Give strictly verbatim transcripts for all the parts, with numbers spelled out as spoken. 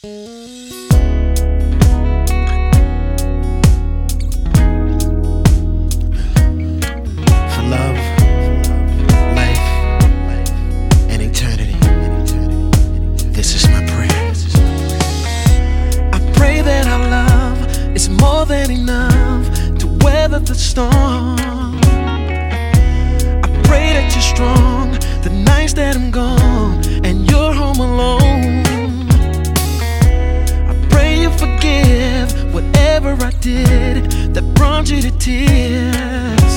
love, life, and eternity. This is my prayer. I pray that our love is more than enough to weather the storm. I pray that you're strong the nights that I'm gone and you're home alone. I pray you forgive whatever I did that brought you to tears.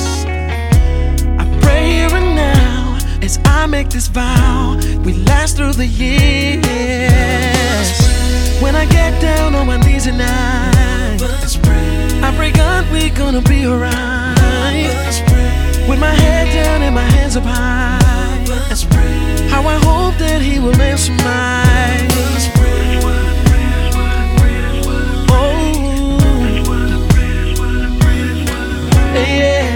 Here and now, as I make this vow, we last through the years. When I get down on my knees at night, I pray God we gonna be alright. With my head down and my hands up high, how I hope that He will answer mine. Oh, yeah.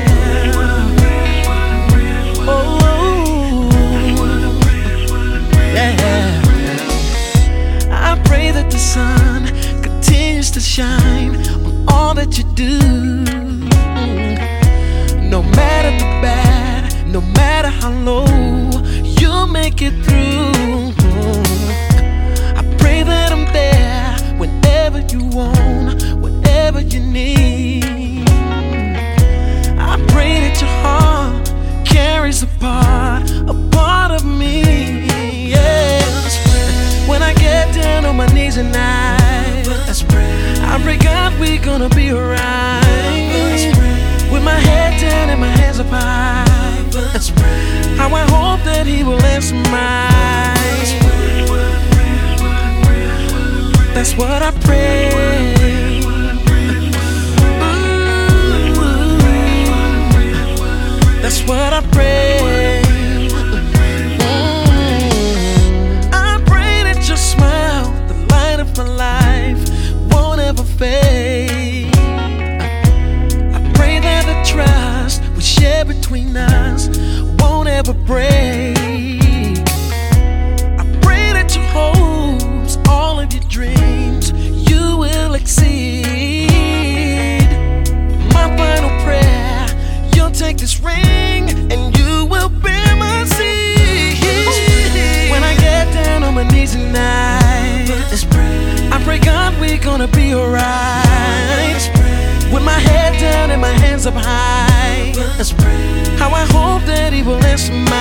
The sun continues to shine on all that you do. No matter the bad, no matter how low, you'll make it through. I pray that I'm there whenever you want, whatever you need. I pray that your heart carries a part, a part of me. Yes. When I get down on my knees at night, I pray God we gonna be alright. With my head down and my hands up high, how I hope that He will answer mine. That's what I pray. Ooh, that's what I pray. My life won't ever fade. I pray that the trust we share between us won't ever break. I pray that your hopes, all of your dreams, you will exceed. My final prayer, you'll take this ring and you will bear my seed. When I get down on my knees at night, I pray God we gonna be alright. With my head down and my hands up high, how I hope that He will answer my